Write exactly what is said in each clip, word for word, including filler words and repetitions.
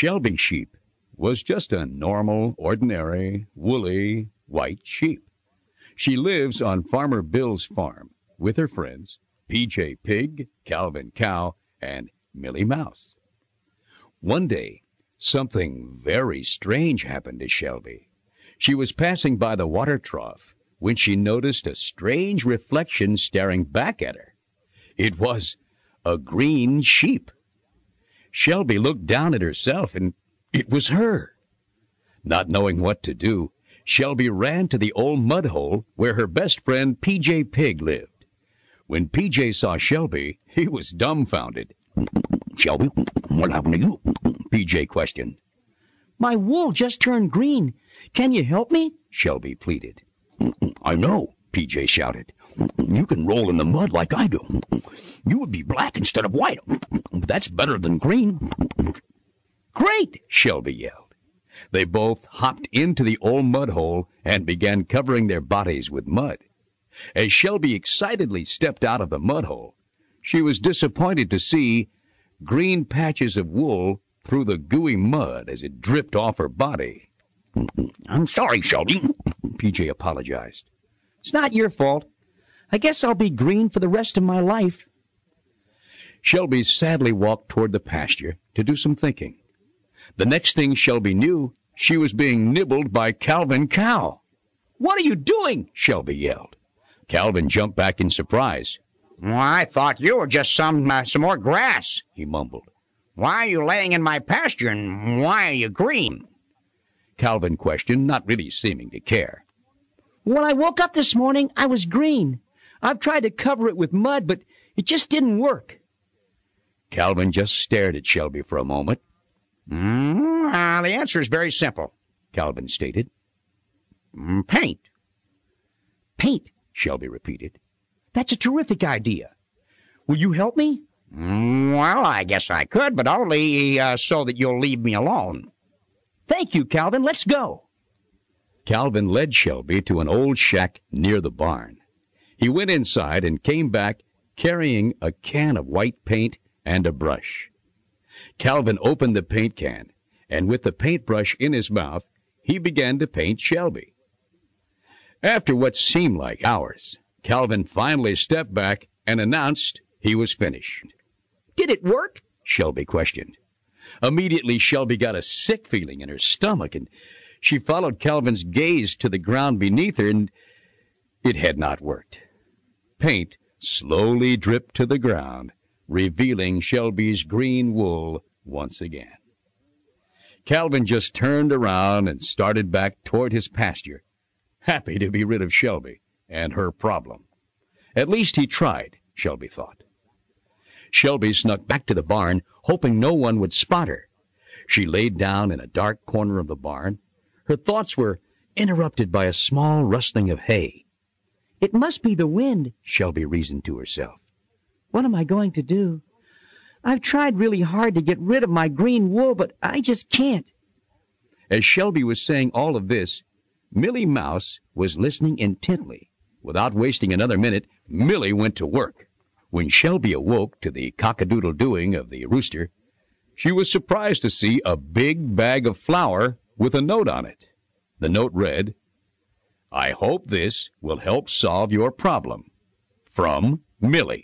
Shelby Sheep was just a normal, ordinary, woolly, white sheep. She lives on Farmer Bill's farm with her friends, P J Pig, Calvin Cow, and Millie Mouse. One day, something very strange happened to Shelby. She was passing by the water trough when she noticed a strange reflection staring back at her. It was a green sheep. Shelby looked down at herself, and it was her. Not knowing what to do, Shelby ran to the old mud hole where her best friend P J Pig lived. When P J saw Shelby, he was dumbfounded. "Shelby, what happened to you?" P J questioned. "My wool just turned green. Can you help me?" Shelby pleaded. "I know," P J shouted. "You can roll in the mud like I do. You would be black instead of white. That's better than green." "Great!" Shelby yelled. They both hopped into the old mud hole and began covering their bodies with mud. As Shelby excitedly stepped out of the mud hole, she was disappointed to see green patches of wool through the gooey mud as it dripped off her body. "I'm sorry, Shelby," P J apologized. "It's not your fault. I guess I'll be green for the rest of my life." Shelby sadly walked toward the pasture to do some thinking. The next thing Shelby knew, she was being nibbled by Calvin Cow. "What are you doing?" Shelby yelled. Calvin jumped back in surprise. "Well, I thought you were just some uh, some more grass," he mumbled. "Why are you laying in my pasture, and why are you green?" Calvin questioned, not really seeming to care. "When I woke up this morning, I was green. I've tried to cover it with mud, but it just didn't work." Calvin just stared at Shelby for a moment. Mm, uh, the answer is very simple, Calvin stated. Mm, paint. "Paint," Shelby repeated. "That's a terrific idea. Will you help me?" Mm, well, I guess I could, but only uh, so that you'll leave me alone. "Thank you, Calvin. Let's go." Calvin led Shelby to an old shack near the barn. He went inside and came back carrying a can of white paint and a brush. Calvin opened the paint can, and with the paintbrush in his mouth, he began to paint Shelby. After what seemed like hours, Calvin finally stepped back and announced he was finished. "Did it work?" Shelby questioned. Immediately, Shelby got a sick feeling in her stomach, and she followed Calvin's gaze to the ground beneath her, and it had not worked. Paint slowly dripped to the ground, revealing Shelby's green wool once again. Calvin just turned around and started back toward his pasture, happy to be rid of Shelby and her problem. At least he tried, Shelby thought. Shelby snuck back to the barn, hoping no one would spot her. She laid down in a dark corner of the barn. Her thoughts were interrupted by a small rustling of hay. "It must be the wind," Shelby reasoned to herself. "What am I going to do? I've tried really hard to get rid of my green wool, but I just can't." As Shelby was saying all of this, Millie Mouse was listening intently. Without wasting another minute, Millie went to work. When Shelby awoke to the cock-a-doodle-doing of the rooster, she was surprised to see a big bag of flour with a note on it. The note read, "I hope this will help solve your problem. From Millie."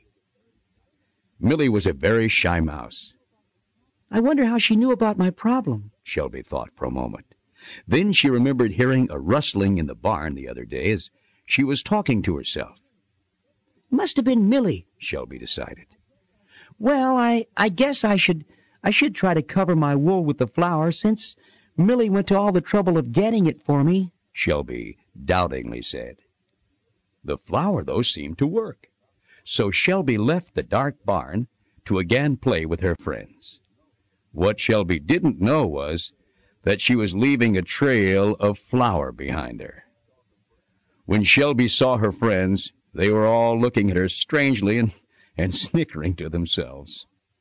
Millie was a very shy mouse. "I wonder how she knew about my problem," Shelby thought for a moment. Then she remembered hearing a rustling in the barn the other day as she was talking to herself. "Must have been Millie," Shelby decided. "Well, I, I guess I should I should try to cover my wool with the flour since Millie went to all the trouble of getting it for me," Shelby doubtingly said. The flour, though, seemed to work. So Shelby left the dark barn to again play with her friends. What Shelby didn't know was that she was leaving a trail of flour behind her. When Shelby saw her friends, they were all looking at her strangely and, and snickering to themselves.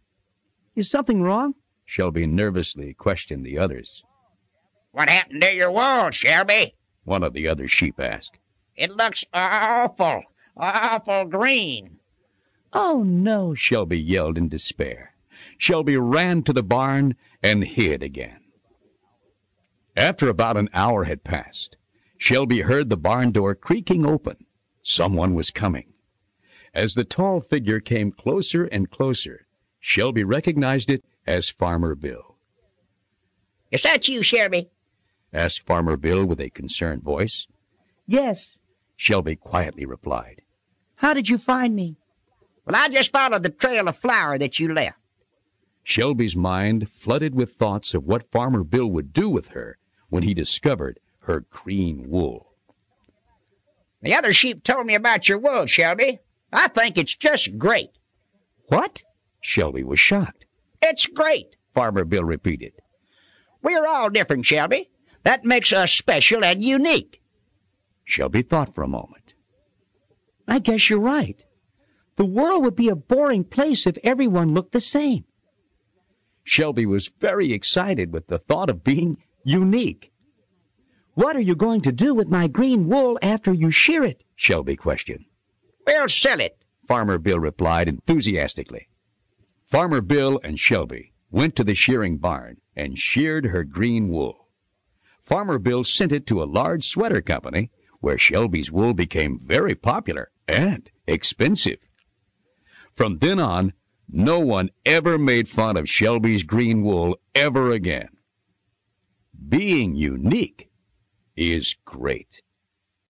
"Is something wrong?" Shelby nervously questioned the others. "What happened to your wool, Shelby?" One of the other sheep asked. "It looks awful, awful green." "Oh, no," Shelby yelled in despair. Shelby ran to the barn and hid again. After about an hour had passed, Shelby heard the barn door creaking open. Someone was coming. As the tall figure came closer and closer, Shelby recognized it as Farmer Bill. "Is that you, Shelby?" asked Farmer Bill with a concerned voice. Yes. Shelby quietly replied. How did you find me? "Well, I just followed the trail of flour that you left." Shelby's mind flooded with thoughts of what Farmer Bill would do with her when he discovered her green wool. "The other sheep told me about your wool, Shelby. I think it's just great." What? Shelby was shocked. "It's great," Farmer Bill repeated. "We're all different, Shelby. That makes us special and unique." Shelby thought for a moment. I guess you're right. The world would be a boring place if everyone looked the same. Shelby was very excited with the thought of being unique. What are you going to do with my green wool after you shear it? Shelby questioned. "We'll sell it," Farmer Bill replied enthusiastically. Farmer Bill and Shelby went to the shearing barn and sheared her green wool. Farmer Bill sent it to a large sweater company where Shelby's wool became very popular and expensive. From then on, no one ever made fun of Shelby's green wool ever again. Being unique is great.